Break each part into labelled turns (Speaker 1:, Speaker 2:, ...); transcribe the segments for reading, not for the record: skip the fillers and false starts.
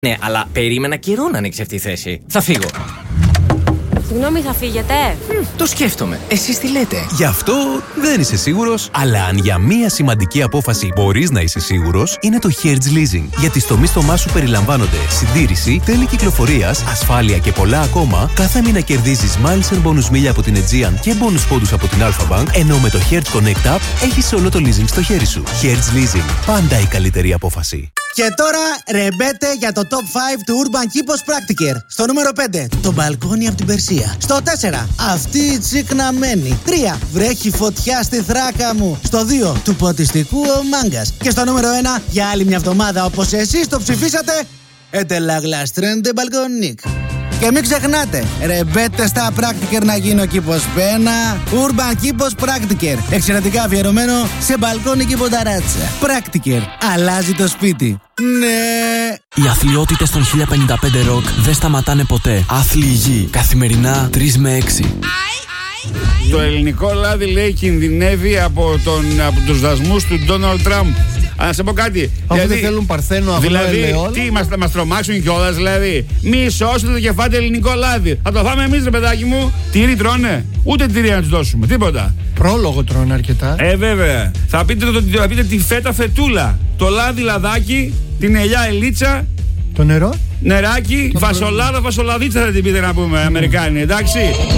Speaker 1: Ναι, αλλά περίμενα καιρό να ανοίξει αυτή η θέση. Θα φύγω.
Speaker 2: Συγγνώμη, θα φύγετε?
Speaker 1: Το σκέφτομαι. Εσείς τι λέτε?
Speaker 3: Γι' αυτό δεν είσαι σίγουρος, αλλά αν για μία σημαντική απόφαση μπορείς να είσαι σίγουρος, είναι το Hertz Leasing. Γιατί στο μίσθωμά σου περιλαμβάνονται συντήρηση, τέλη κυκλοφορίας, ασφάλεια και πολλά ακόμα. Κάθε μήνα κερδίζεις miles and bonus μίλια από την Aegean και bonus πόντους από την Alpha Bank, ενώ με το Hertz Connect App έχεις όλο το leasing στο χέρι σου. Hertz Leasing. Πάντα η καλύτερη απόφαση.
Speaker 4: Και τώρα ρεμπέτε για το top 5 του Urban Kipos Practiker. Στο νούμερο 5, το μπαλκόνι από την Περσία. Στο 4, αυτή η τσικναμένη. 3, βρέχει φωτιά στη θράκα μου. Στο 2, του ποτιστικού ο Μάγκας. Και στο νούμερο 1, για άλλη μια εβδομάδα όπως εσείς το ψηφίσατε, ετελαγλαστρέντε μπαλκονίκ. Και μην ξεχνάτε, ρεμπέτε στα Practiker να γίνει ο κήπος πένα. Urban Kipos Practiker. Εξαιρετικά αφιερωμένο σε μπαλκόνι και πονταράτσα. Practiker. Αλλάζει το σπίτι. Ναι.
Speaker 5: Οι αθλειότητες των 1055 Rock δεν σταματάνε ποτέ. Άθλοι γη. Καθημερινά 3 με 6.
Speaker 6: Το ελληνικό λάδι, λέει, κινδυνεύει από τους δασμούς του Ντόναλντ Τραμπ. Να σε πω κάτι.
Speaker 7: Αφού δεν θέλουν παρθένο αγνό ελαιόλ.
Speaker 6: Τι μας τρομάξουν κιόλας, δηλαδή. Μη σώσετε το κεφάτι ελληνικό λάδι. Θα το φάμε εμείς, ρε παιδάκι μου. Τυρί τρώνε. Ούτε τυρί να τους δώσουμε. Τίποτα.
Speaker 7: Πρόλογο τρώνε αρκετά.
Speaker 6: Βέβαια. Θα πείτε τη φέτα φετούλα. Το λάδι λαδάκι. Την ελιά ελίτσα.
Speaker 7: Το νερό.
Speaker 6: Νεράκι. Φασολάδα, φασολαδίτσα θα την πείτε να πούμε, Αμερικάνοι. Εντάξει.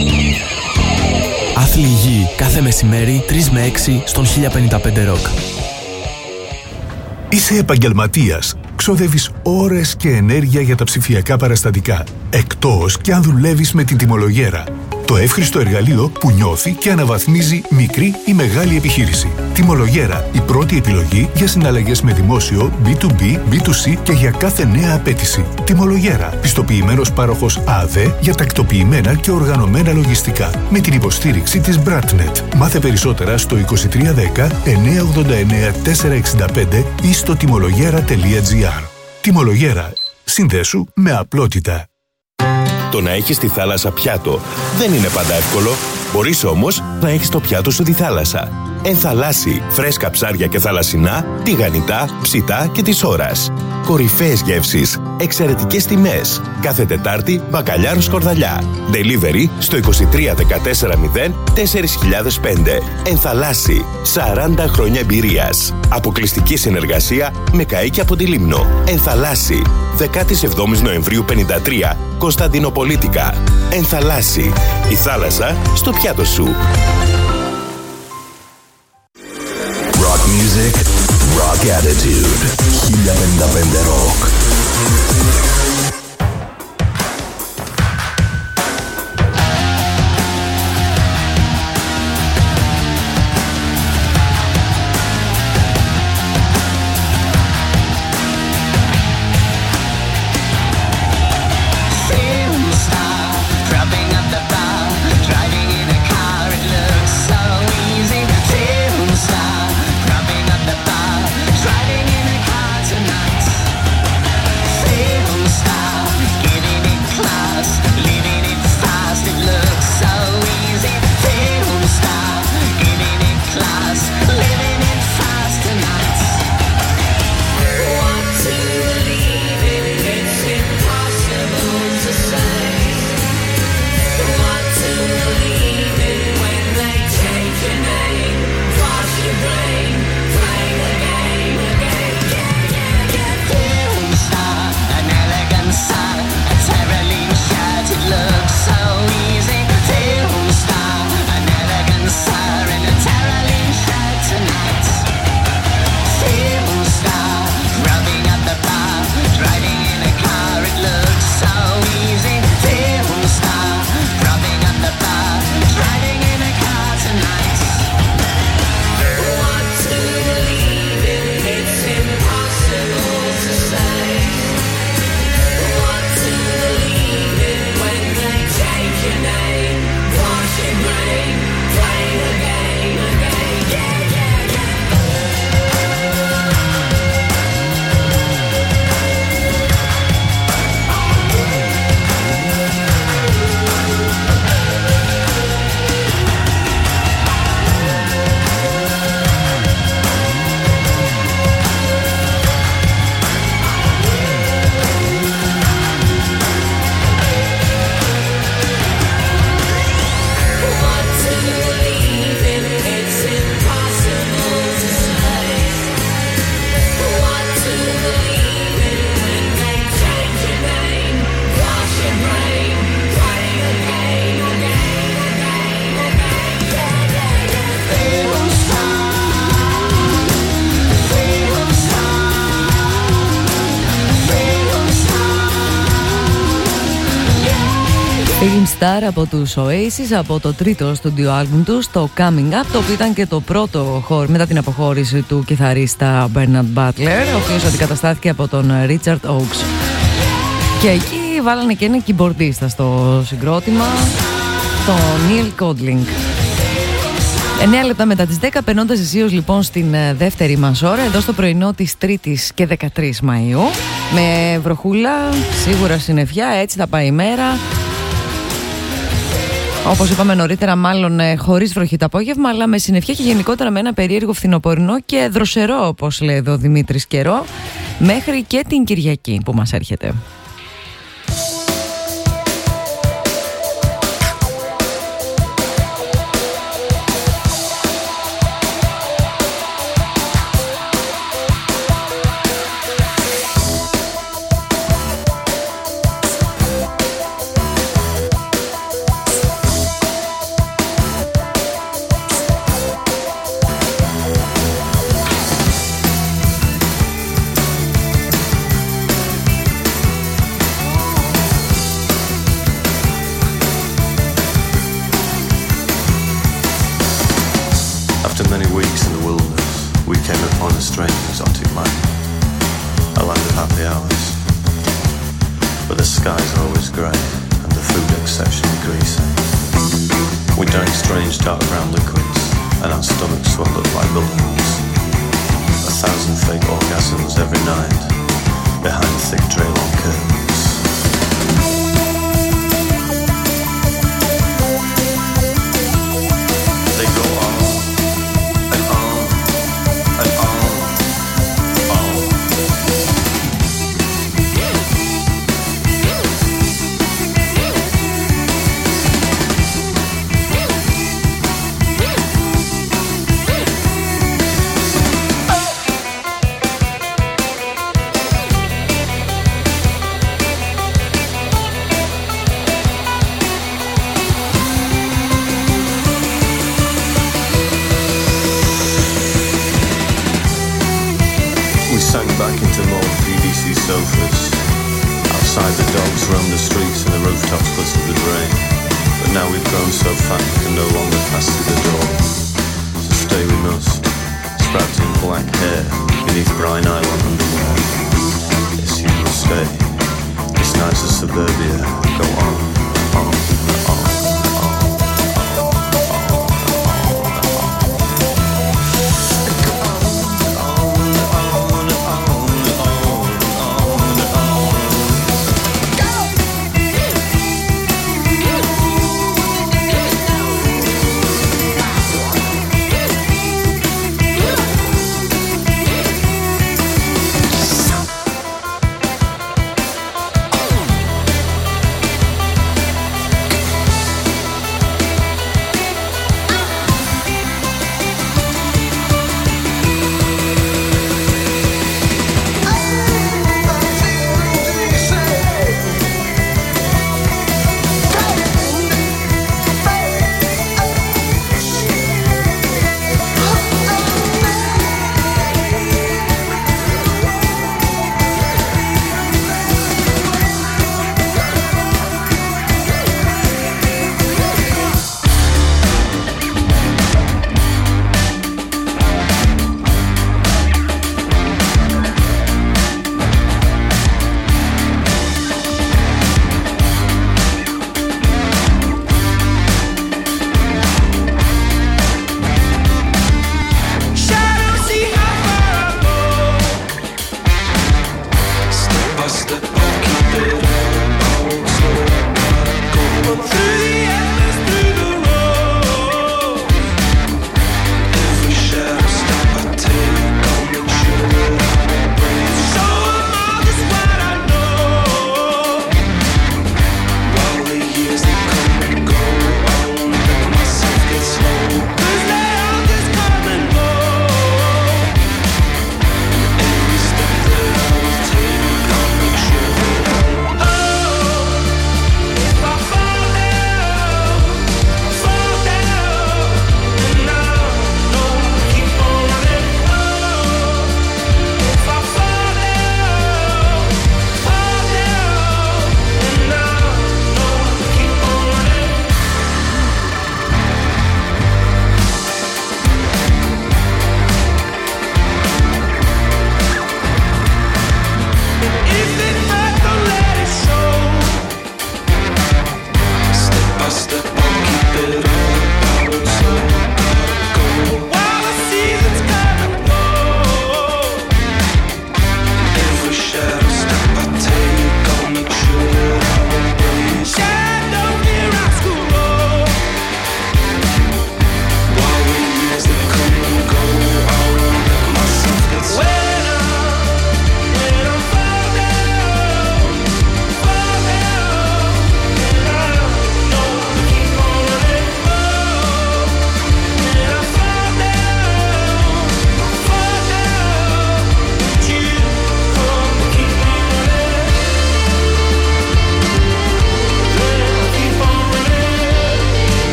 Speaker 5: Άθλοι γη. Κάθε μεσημέρι 3 με 6 στον 1055 Rock.
Speaker 8: Είσαι επαγγελματίας. Ξοδεύεις ώρες και ενέργεια για τα ψηφιακά παραστατικά. Εκτός και αν δουλεύεις με την τιμολογέρα. Το εύχριστο εργαλείο που νιώθει και αναβαθμίζει μικρή ή μεγάλη επιχείρηση. Τιμολογέρα, η πρώτη επιλογή για συναλλαγές με δημόσιο, B2B, B2C και για κάθε νέα απέτηση. Τιμολογέρα, πιστοποιημένος πάροχος ΑΔΕ για τακτοποιημένα και οργανωμένα λογιστικά. Με την υποστήριξη της Bratnet. Μάθε περισσότερα στο 2310 989 465 ή στο τιμολογέρα.gr. Τιμολογέρα. Συνδέσου με απλότητα.
Speaker 9: Το να έχεις τη θάλασσα πιάτο δεν είναι πάντα εύκολο. Μπορείς όμως να έχεις το πιάτο σου τη θάλασσα. Ενθαλάσσι, φρέσκα ψάρια και θαλασσινά, τηγανιτά, ψητά και της ώρας. Κορυφαίες γεύσεις, εξαιρετικές τιμές. Κάθε Τετάρτη, μπακαλιάρο σκορδαλιά. Delivery στο 23 14 0 4005. Ενθαλάσσι, 40 χρόνια εμπειρίας. Αποκλειστική συνεργασία με καΐκια από τη Λίμνο. Ενθαλάσσι, 17 Νοεμβρίου 53, Κωνσταντινοπολίτικα. Ενθαλάσσι, η θάλασσα στο πιάτο σου.
Speaker 10: Rock music, rock attitude. 1055 Rock.
Speaker 11: Falling Star από τους Oasis, από το τρίτο στούντιο άλμπουμ τους, το Coming Up, το οποίο ήταν και το πρώτο μετά την αποχώρηση του κιθαρίστα Bernard Butler, ο οποίος αντικαταστάθηκε από τον Richard Oakes. Και εκεί βάλανε και ένα keyboardista στο συγκρότημα, τον Neil Codling. 9 λεπτά μετά τις 10, περνώντας αισίως λοιπόν στην δεύτερη μας ώρα, εδώ στο πρωινό της 3ης και 13 Μαΐου, με βροχούλα, σίγουρα συννεφιά, έτσι θα πάει η μέρα. Όπως είπαμε νωρίτερα, μάλλον χωρίς βροχή το απόγευμα, αλλά με συννεφιά και γενικότερα με ένα περίεργο φθινοπορεινό και δροσερό, όπως λέει εδώ ο Δημήτρης, καιρό, μέχρι και την Κυριακή που μας έρχεται.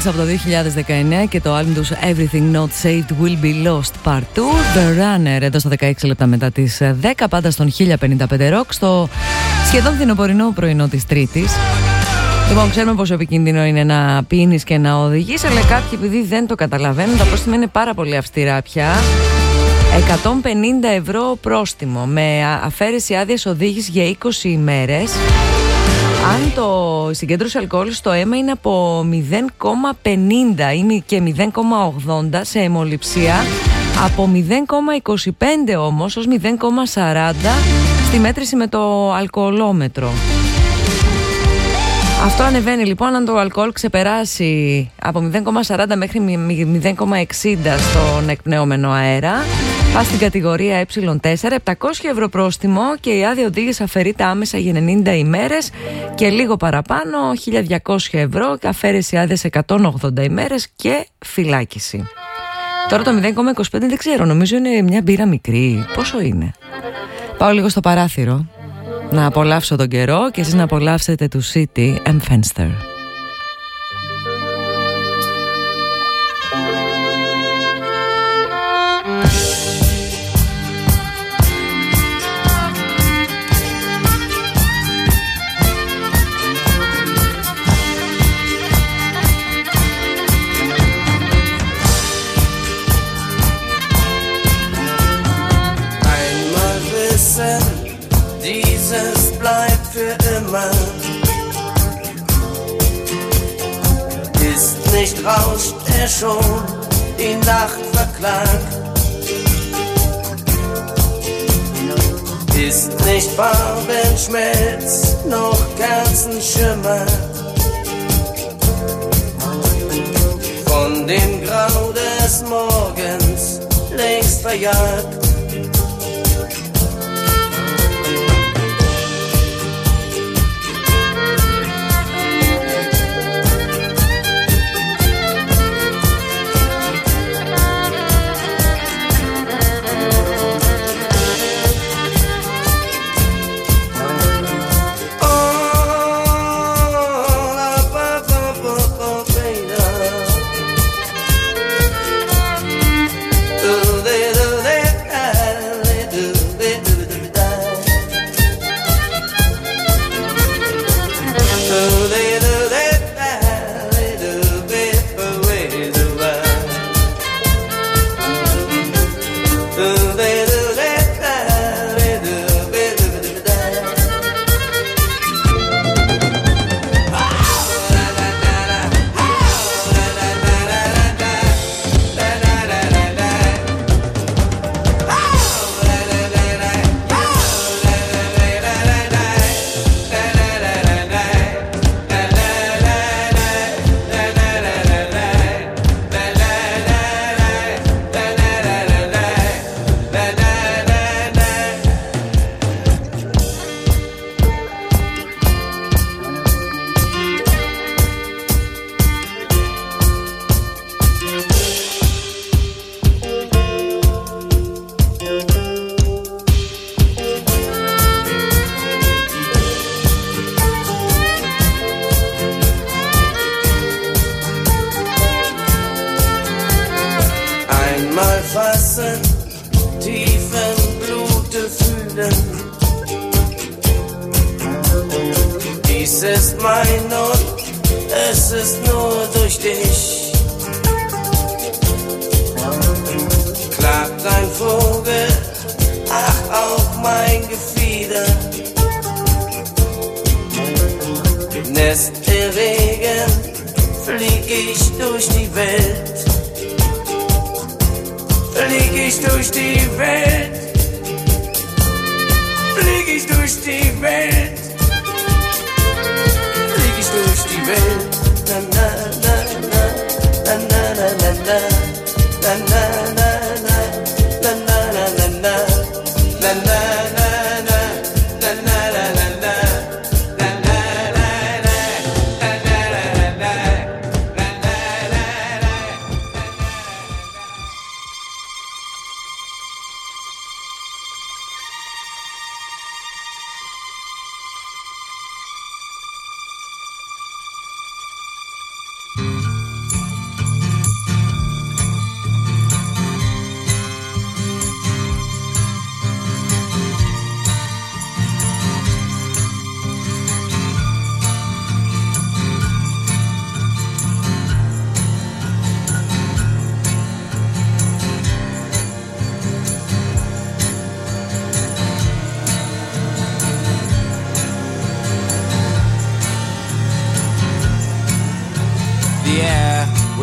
Speaker 11: Beatles από το 2019 και το άλμπum τους Everything Not Saved Will Be Lost Part 2. The Runner εδώ στα 16 λεπτά μετά τις 10, πάντα στον 1055 Rock, στο σχεδόν φθινοπορεινό πρωινό της Τρίτης. Λοιπόν, ξέρουμε πόσο επικίνδυνο είναι να πίνεις και να οδηγείς, αλλά κάποιοι επειδή δεν το καταλαβαίνουν, τα πρόστιμα είναι πάρα πολύ αυστηρά πια. 150 ευρώ πρόστιμο με αφαίρεση άδειας οδήγησης για 20 ημέρες. Αν η συγκέντρωση αλκοόλ στο αίμα είναι από 0,50 ή και 0,80, σε αιμοληψία από 0,25 όμως ως 0,40 στη μέτρηση με το αλκοολόμετρο. Αυτό ανεβαίνει λοιπόν αν το αλκοόλ ξεπεράσει από 0,40 μέχρι 0,60 στον εκπνεόμενο αέρα. Πας στην κατηγορία Ε4, 700 ευρώ πρόστιμο και η άδεια οδήγηση αφαιρείται άμεσα για 90 ημέρες και λίγο παραπάνω 1.200 ευρώ και αφαίρεση άδεια σε 180 ημέρες και φυλάκιση. Τώρα το 0,25 δεν ξέρω, νομίζω είναι μια μπύρα μικρή. Πόσο είναι? Πάω λίγο στο παράθυρο να απολαύσω τον καιρό και εσείς να απολαύσετε του City and Fenster.
Speaker 12: Ist nicht rauscht er schon die Nacht verklagt, ist nicht Farbenschmelz noch Kerzenschimmer von dem Grau des Morgens längst verjagt.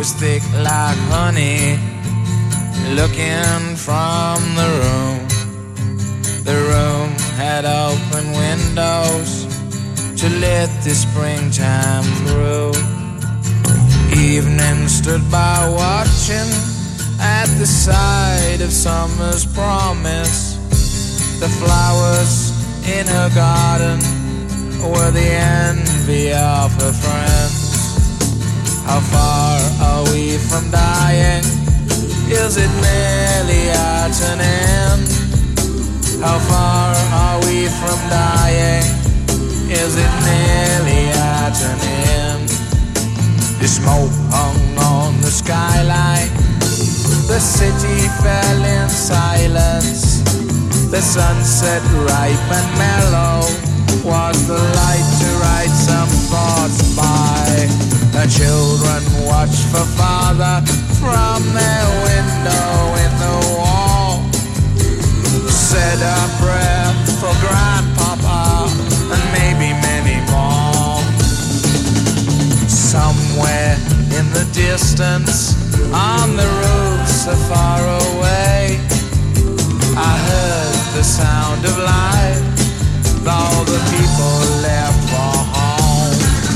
Speaker 13: was thick like honey, looking from the room. The room had open windows to let the springtime through. Evening stood by watching at the side of summer's promise. The flowers in her garden were the envy of her friends. How far are we from dying? Is it merely at an end? How far are we from dying? Is it nearly at an end? The smoke hung on the skyline. The city fell in silence. The sunset ripe and mellow was the light to write some thoughts by. The children watched for father from their window in the wall. Said a prayer for grandpapa and maybe many more. Somewhere in the distance, on the roofs so far away, I heard the sound of life. All the people left for home.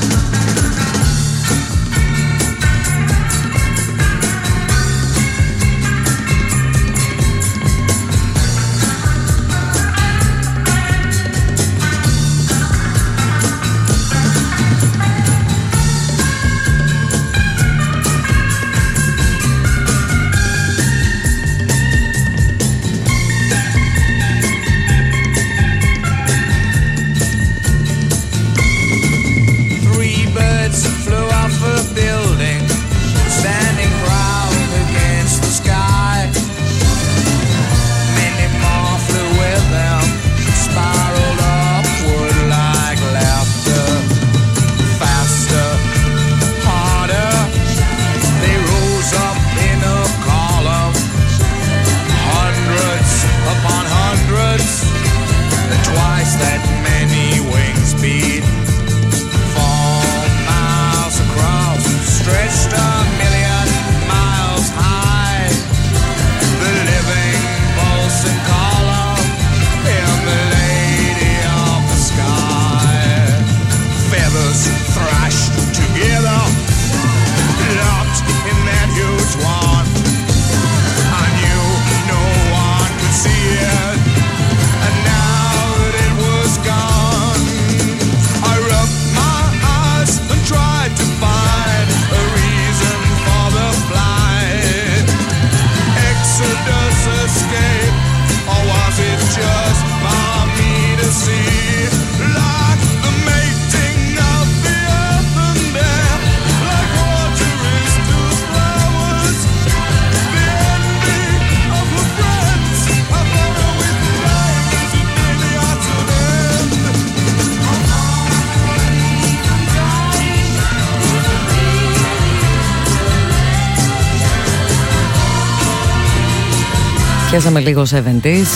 Speaker 11: Πιάσαμε λίγο 70's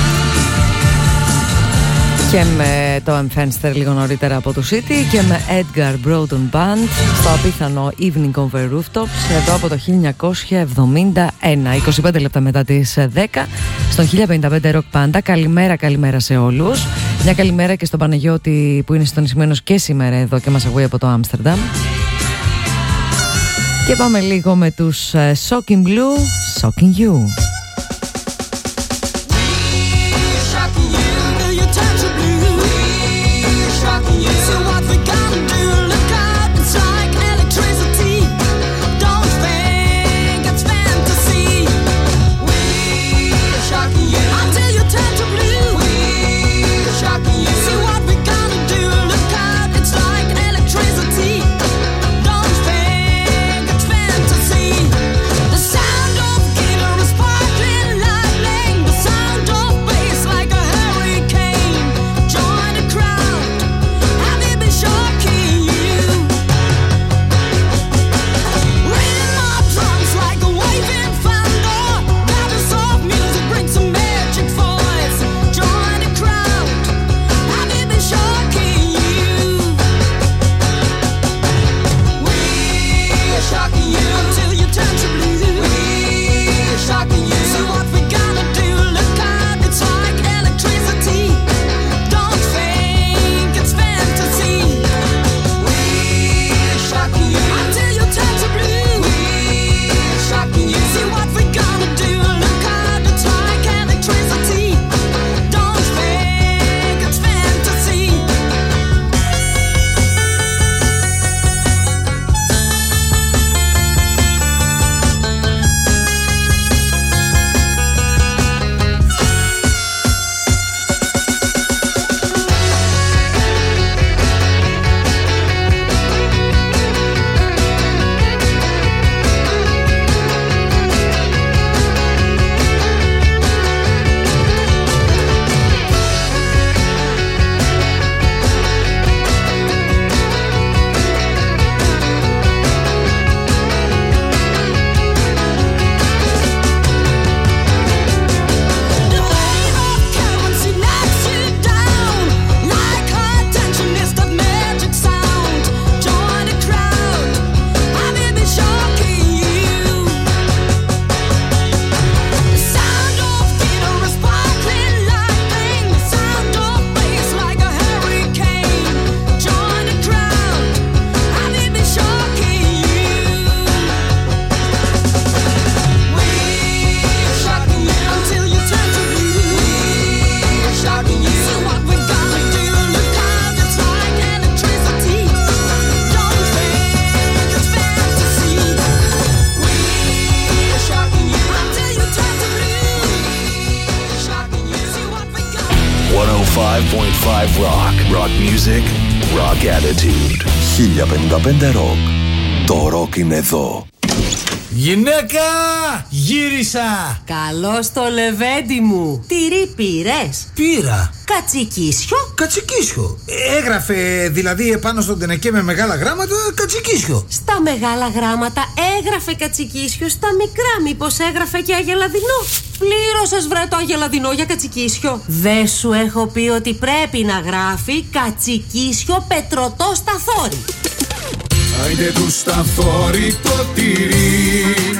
Speaker 11: και με το Fenster λίγο νωρίτερα από το City και με Edgar Broughton Band στο απίθανο Evening Over Rooftops εδώ από το 1971, 25 λεπτά μετά τις 10 στον 1055 Rock Panda. Καλημέρα σε όλους. Μια καλημέρα και στον Παναγιώτη που είναι συντονισμένος και σήμερα εδώ και μας ακούει από το Άμστερνταμ. Και πάμε λίγο με τους Shocking Blue, Shocking You.
Speaker 14: The sound of guitar is
Speaker 10: Rock. Rock music, rock attitude. 1055 Rock. Το rock είναι εδώ.
Speaker 14: Γυναίκα! Γύρισα!
Speaker 15: Καλώς το λεβέντι μου. Τυρί πήρες?
Speaker 14: Πήρα.
Speaker 15: Κατσικίσιο?
Speaker 14: Κατσικίσιο. Έγραφε δηλαδή επάνω στον τενεκέ με μεγάλα γράμματα κατσικίσιο.
Speaker 15: Στα μεγάλα γράμματα έγραφε κατσικίσιο, στα μικρά μήπως έγραφε και αγελαδινό? Πλήρωσες βρε το αγελαδινό για κατσικίσιο? Δεν σου έχω πει ότι πρέπει να γράφει κατσικίσιο πετρωτό σταθόρι?
Speaker 16: Άιντε του σταθόρι το τυρί,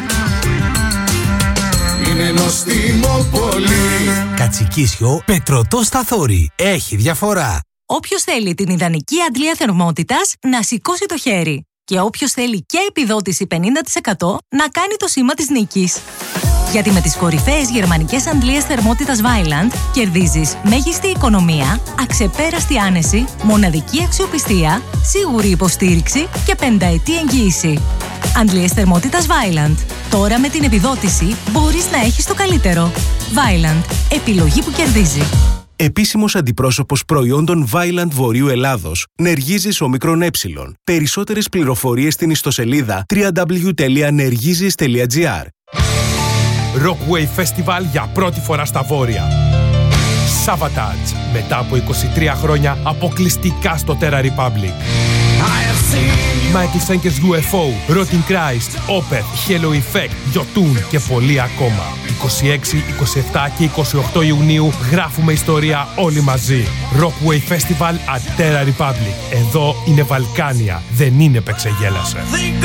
Speaker 16: είναι νοστίμο πολύ.
Speaker 14: Κατσικίσιο πετρωτό σταθόρι. Έχει διαφορά.
Speaker 17: Όποιος θέλει την ιδανική αντλία θερμότητας να σηκώσει το χέρι. Και όποιος θέλει και επιδότηση 50% να κάνει το σήμα της νίκης. Γιατί με τις κορυφαίες γερμανικές αντλίες θερμότητας Vaillant κερδίζεις μέγιστη οικονομία, αξεπέραστη άνεση, μοναδική αξιοπιστία, σίγουρη υποστήριξη και 5ετή εγγύηση. Αντλίες θερμότητας Vaillant. Τώρα με την επιδότηση μπορείς να έχεις το καλύτερο. Vaillant. Επιλογή που κερδίζει.
Speaker 3: Επίσημος αντιπρόσωπος προϊόντων Vaillant Βορείου Ελλάδος, Νεργίζης Ομικρόν Ε. Περισσότερες πληροφορίες στην ιστοσελίδα www.nergizis.gr.
Speaker 18: Rockwave Festival για πρώτη φορά στα Βόρεια. Savatage, μετά από 23 χρόνια αποκλειστικά στο Terra Republic. Michael Schenker's UFO, Rotting Christ, Opeth, Halo Effect, Jotun και πολλοί ακόμα. 26, 27 και 28 Ιουνίου γράφουμε ιστορία όλοι μαζί. Rockwave Festival at Terra Republic. Εδώ είναι Βαλκάνια, δεν είναι Πεξεγέλασε.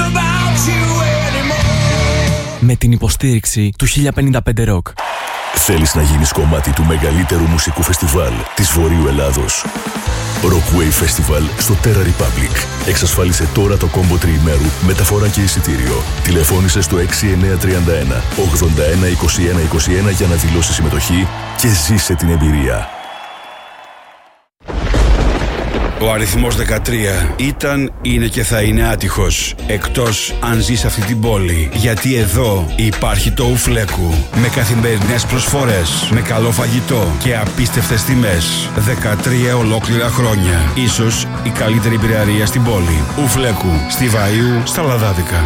Speaker 5: Με την υποστήριξη του 1055 Rock.
Speaker 10: Θέλεις να γίνεις κομμάτι του μεγαλύτερου μουσικού φεστιβάλ της Βορείου Ελλάδος? Rockwave Festival στο Terra Republic. Εξασφάλισε τώρα το κόμπο τριημέρου, μεταφορά και εισιτήριο. Τηλεφώνησε στο 6931 81 21 21 για να δηλώσεις συμμετοχή και ζήσε την εμπειρία.
Speaker 19: Ο αριθμός 13 ήταν, είναι και θα είναι άτυχος. Εκτός αν ζεις αυτή την πόλη. Γιατί εδώ υπάρχει το Ουφλέκου. Με καθημερινές προσφορές, με καλό φαγητό και απίστευτες τιμές. 13 ολόκληρα χρόνια. Ίσως η καλύτερη μπριαρία στην πόλη. Ουφλέκου, στη Βαΐου, στα Λαδάδικα.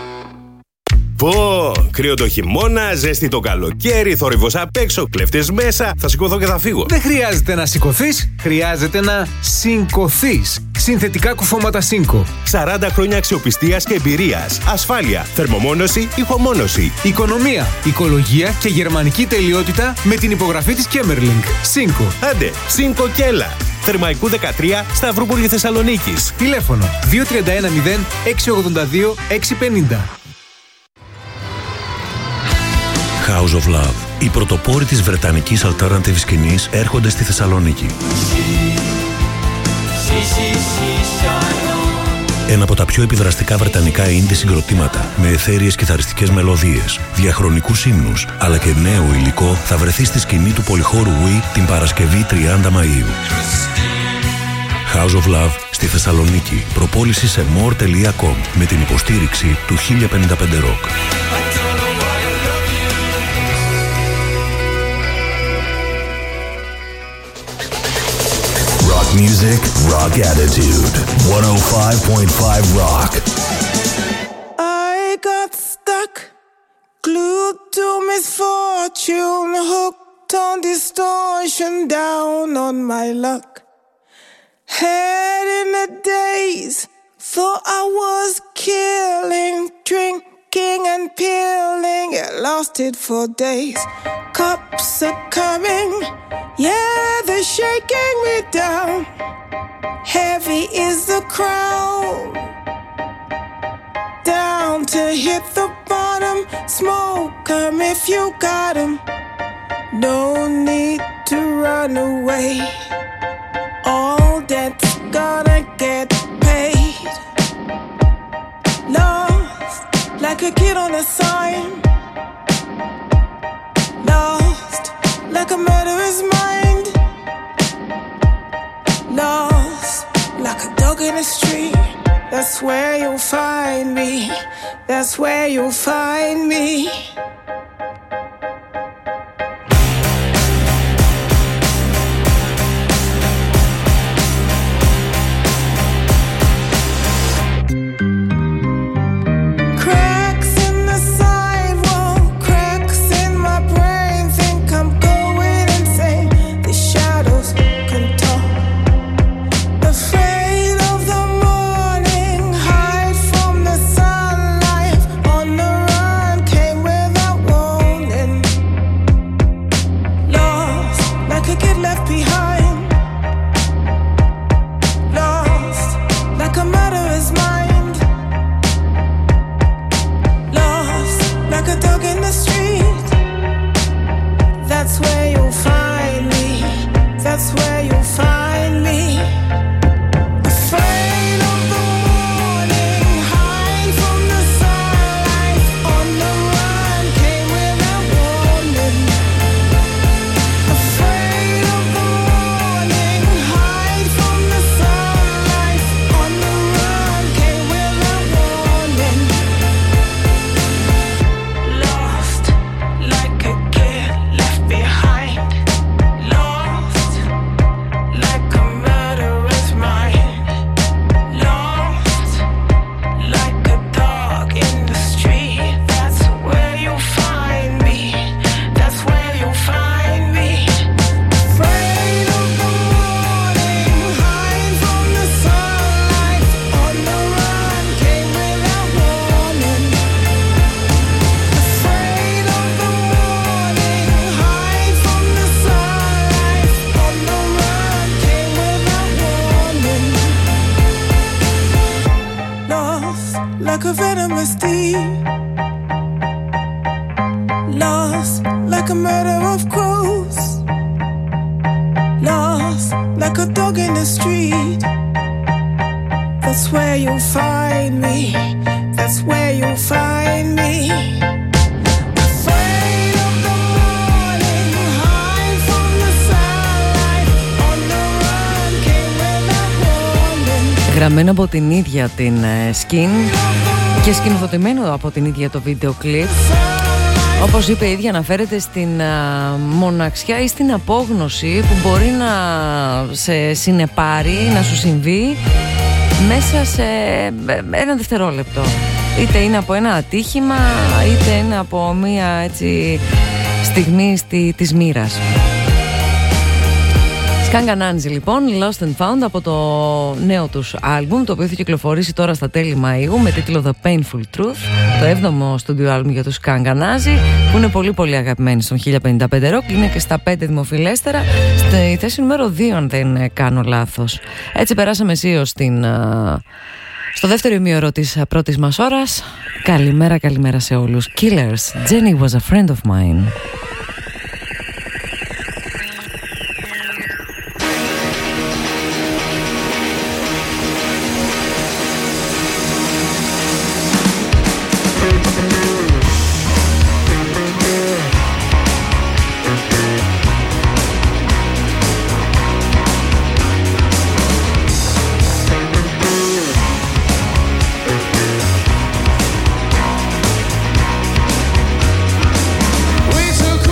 Speaker 9: Πω, κρύο το χειμώνα, ζέστη το καλοκαίρι, θόρυβος απ' έξω, κλέφτες μέσα, θα σηκωθώ και θα φύγω.
Speaker 20: Δεν χρειάζεται να σηκωθείς, χρειάζεται να σηκωθείς. Συνθετικά κουφώματα Σίνκο.
Speaker 9: 40 χρόνια αξιοπιστίας και εμπειρίας. Ασφάλεια, θερμομόνωση, ηχομόνωση.
Speaker 20: Οικονομία, οικολογία και γερμανική τελειότητα με την υπογραφή της Κέμερλινγκ. Σίνκο.
Speaker 9: Άντε, Σίνκο και έλα. Θερμαϊκού 13, Σταυρούπολη Θεσσαλονίκης.
Speaker 20: Τηλέφωνο 2310 682 650.
Speaker 10: House of Love. Οι πρωτοπόροι της βρετανικής alternative σκηνής έρχονται στη Θεσσαλονίκη. Ένα από τα πιο επιδραστικά βρετανικά indie συγκροτήματα με αιθέριες κιθαριστικές μελωδίες, διαχρονικούς ύμνους αλλά και νέο υλικό θα βρεθεί στη σκηνή του πολυχώρου Wii την Παρασκευή 30 Μαΐου. House of Love στη Θεσσαλονίκη. Προπόληση σε more.com με την υποστήριξη του 1055 Rock. Rock music, rock attitude. 105.5 Rock.
Speaker 21: I got stuck, glued to misfortune, hooked on distortion, down on my luck. Head in a daze, thought I was killing, drinking and peeling, it lasted for days. Cops are coming, yeah, they're shaking me down. Heavy is the crown, down to hit the bottom. Smoke 'em if you got 'em, no need to run away. All debt's gonna get paid. Lost like a kid on a sign, lost like a murderer's mind, lost like a dog in the street. That's where you'll find me, that's where you'll find me. Lost like a murder of crows. Lost like a dog in the street. That's where you'll find me. That's where you'll find me. Afraid of the morning, hide from the sunlight. On the run, came without warning.
Speaker 11: Γραμμένο από την ίδια την Skin και σκηνοθετημένο από την ίδια το βίντεο κλιπ. Όπως είπε η ίδια, αναφέρεται στην μοναξιά ή στην απόγνωση που μπορεί να σε συνεπάρει, να σου συμβεί μέσα σε ένα δευτερόλεπτο. Είτε είναι από ένα ατύχημα, είτε είναι από μία έτσι στιγμή της μοίρας. Σκανγκανάντζι λοιπόν, Lost and Found, από το νέο τους άλμπουμ, το οποίο θα κυκλοφορήσει τώρα στα τέλη Μαΐου με τίτλο The Painful Truth, το 7ο στούντιο άλμπουμ για τους Σκανγκανάντζι, που είναι πολύ πολύ αγαπημένοι στον 1055 Rock, είναι και στα 5 δημοφιλέστερα, στη θέση νούμερο 2 αν δεν κάνω λάθος. Έτσι περάσαμε αισίως στο δεύτερο ημίωρο της πρώτης μας ώρας. Καλημέρα σε όλους. Killers, Jenny was a friend of mine.
Speaker 16: We took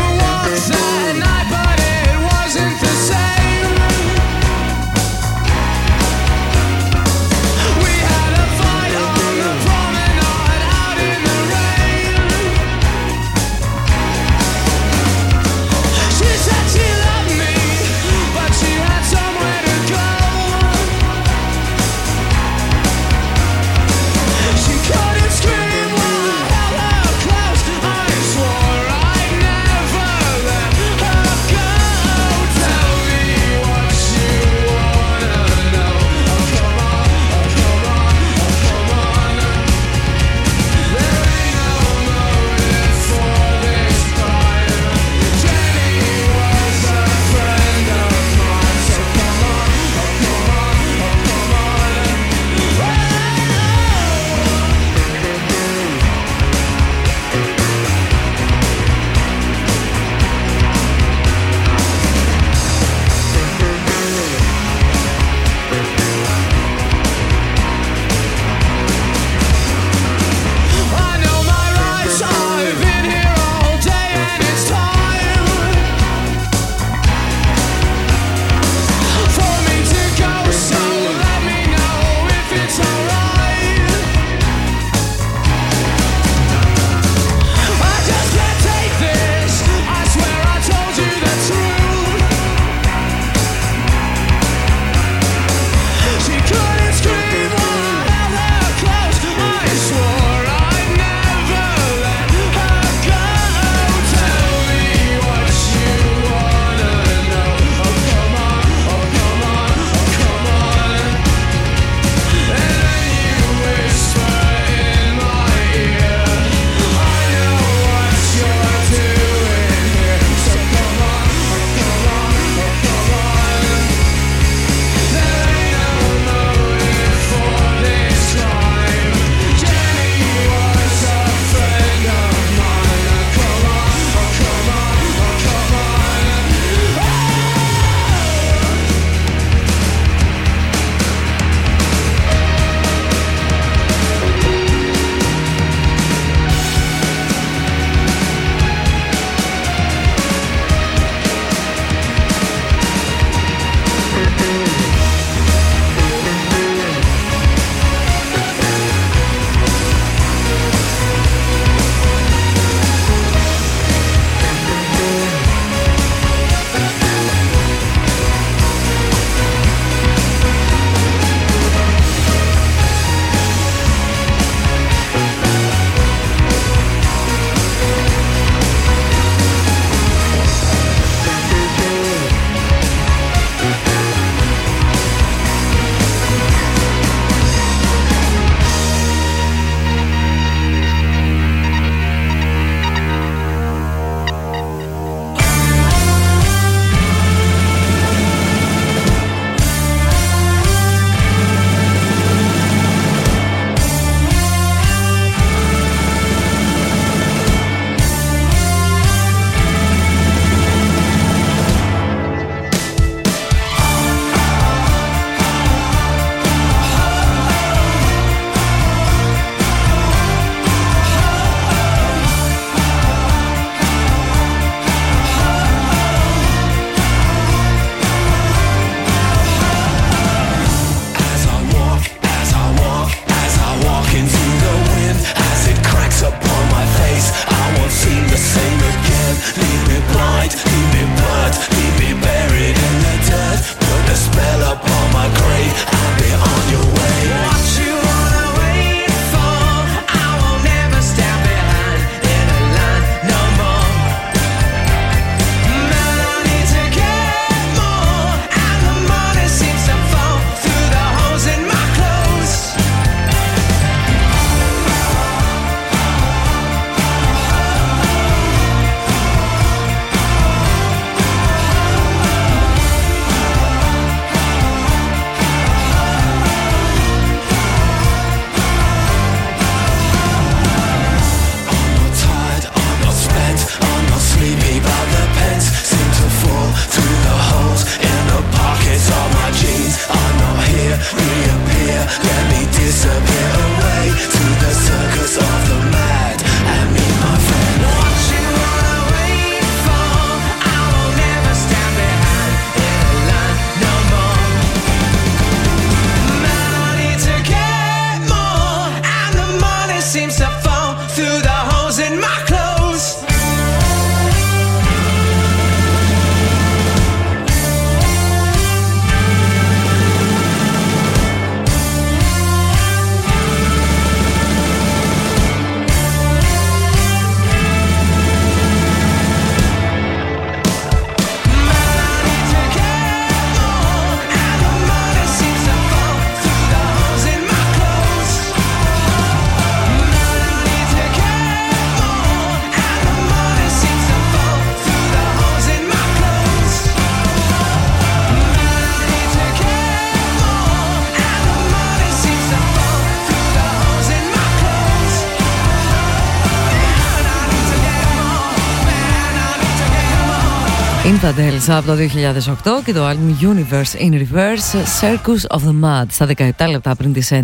Speaker 11: Infidels από το 2008 και το album Universe in Reverse, Circus of the Mud, στα 17 λεπτά πριν τις 11.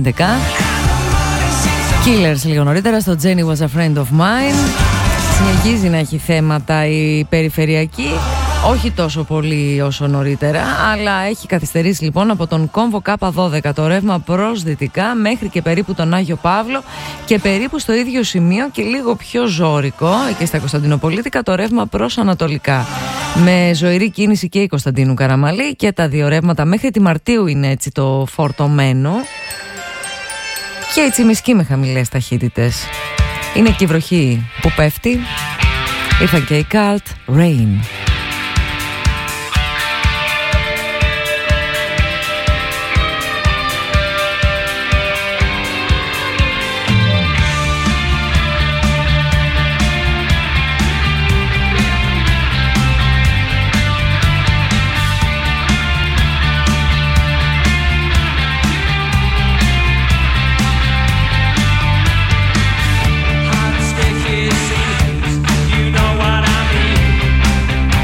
Speaker 11: Killers λίγο νωρίτερα στο Jenny Was a Friend of Mine. Συνεχίζει να έχει θέματα η περιφερειακή, όχι τόσο πολύ όσο νωρίτερα, αλλά έχει καθυστερήσει λοιπόν από τον κόμβο K12 το ρεύμα προς δυτικά μέχρι και περίπου τον Άγιο Παύλο και περίπου στο ίδιο σημείο και λίγο πιο ζώρικο και στα Κωνσταντινοπολίτικα το ρεύμα προς ανατολικά. Με ζωηρή κίνηση και η Κωνσταντίνου Καραμαλή και τα δύο ρεύματα μέχρι τη Μαρτίου είναι έτσι το φορτωμένο και η Τσιμισκή με χαμηλές ταχύτητες. Είναι και η βροχή που πέφτει. Ήρθαν και οι Cult Rain.
Speaker 12: You know what I mean.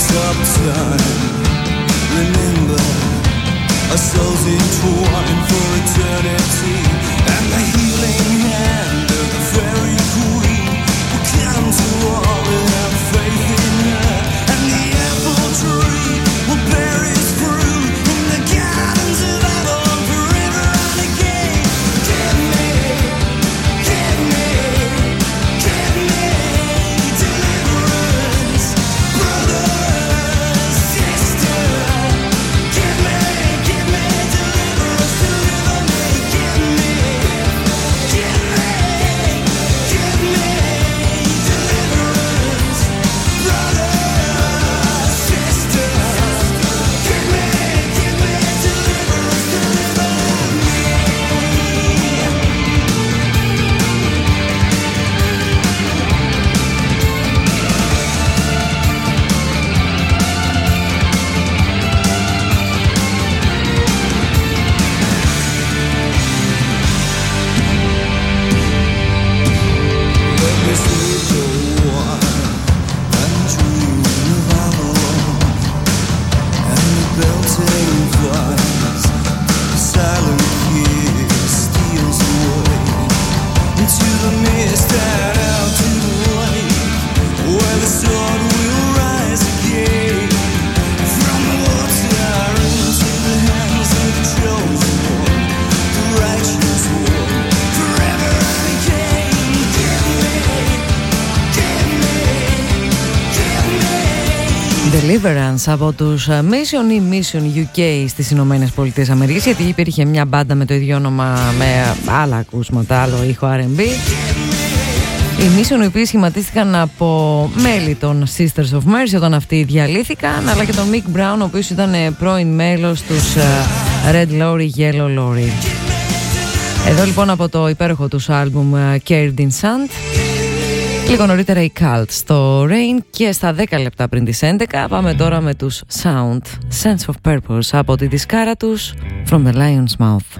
Speaker 16: top time. Remember, our souls entwined for eternity, and the healing hand of the fairy queen will come to all who have faith in her, and the apple tree will bear its fruit in the gardens of Avalon forever and again. Give me deliverance, brother, sister. Give me deliverance, deliver me. Give me deliverance, brother, sister. Give me deliverance, deliver me. Let me sleep a while and dream of Avalon and the belting vines. The silent kiss steals away into the mist and out to the light, where the sword will rise again from the water into the hands of the chosen one, the righteous one, forever and again.
Speaker 11: Deliverance από τους Mission ή Mission UK στις Ηνωμένες Πολιτείες Αμερικής, γιατί υπήρχε μια μπάντα με το ίδιο όνομα με άλλα ακούσματα, άλλο ήχο R&B. Οι Mission οι οποίοι σχηματίστηκαν από μέλη των Sisters of Mercy όταν αυτοί διαλύθηκαν, αλλά και τον Mick Brown, ο οποίος ήταν πρώην μέλος τους Red Lorry, Yellow Lorry. Εδώ λοιπόν από το υπέροχο τους άλμπουμ Carried in Sand, λίγο νωρίτερα οι Cult στο Rain, και στα 10 λεπτά πριν τις 11 πάμε τώρα με τους Sound, Sense of Purpose από τη δισκάρα τους From the Lion's Mouth.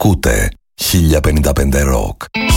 Speaker 2: Ακούτε 1055 Rock.